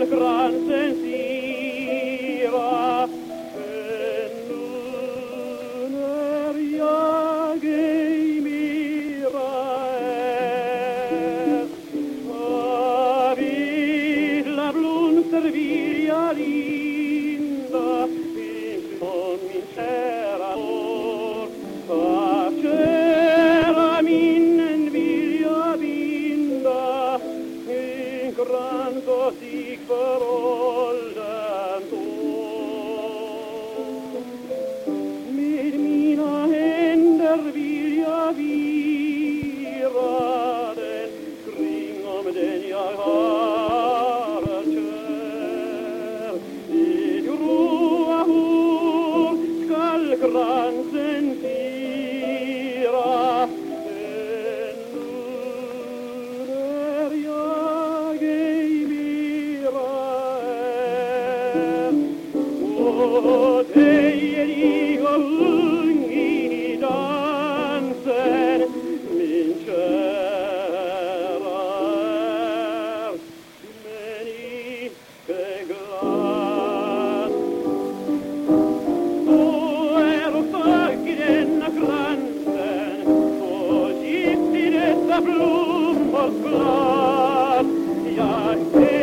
kransen sira. Ännu när jag ej mera är, av illa blomster vill jag linda ifrån min kära år. Av kära minnen vill jag binda en krans och sig för ålderns år. Med mina händer vill jag vira den kring om den jag har kär. I gråa hår skall kransen fira. Ännu när jag ej mera är, och dig är jag ung i dansen, min kära är, men icke glad. Så är och fack i denna kransen, så gift i detta blommors blad. Jag